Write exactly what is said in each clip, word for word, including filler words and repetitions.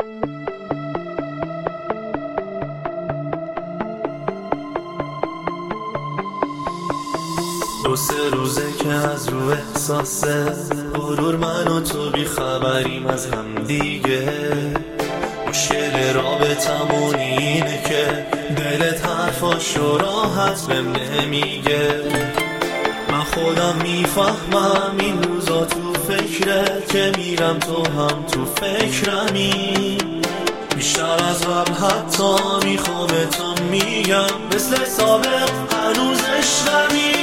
دو سه روزه که از رو احساسه غرور من و تو بی خبریم از هم دیگه. مشکل رابطمون اینه که دلت حرفاشو راحت بهم نمیگه. من خودم میفهمم این روزا تو فکره که میرم تو هم تو فکرمی. بیشتر از قبل حتی میخوام تو میگم مثل سابق هنوز عشقمی.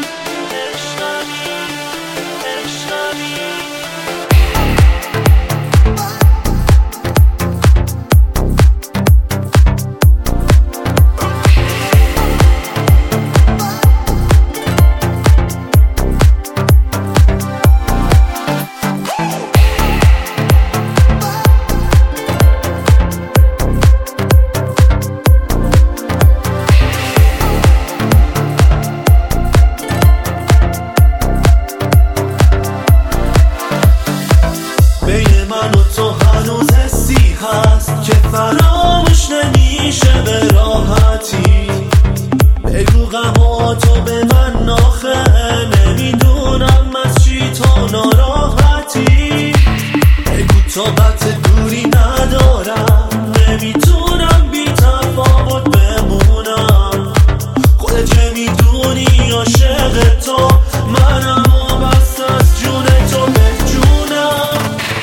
تو هنوز حسی هست که فراموش نمیشه به راحتی. بگو غماتو به من آخه نمیدونم از چی تو ناراحتی. بگو طاقت دوری ندارم نمیتونم بی تفاوت بمونم. خودت که میدونی عاشق تو منم و بس از جون تو بجونم.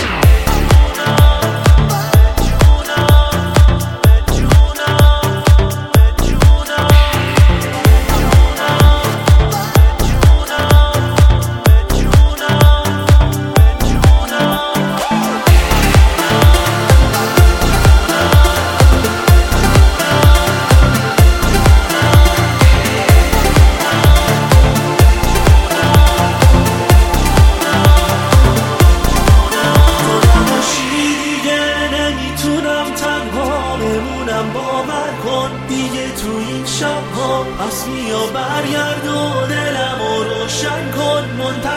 باور کن دیگه تو این شبها اصلی و برگردون دلم و روشن کن.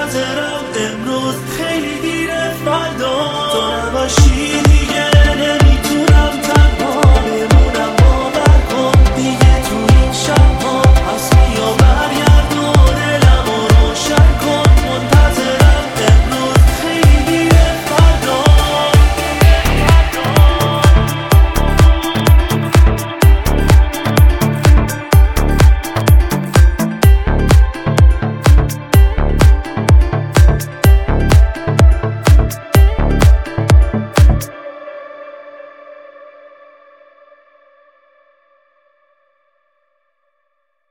منتظرم امروز خیلی دیره فردا تو نباشی دیگه نمی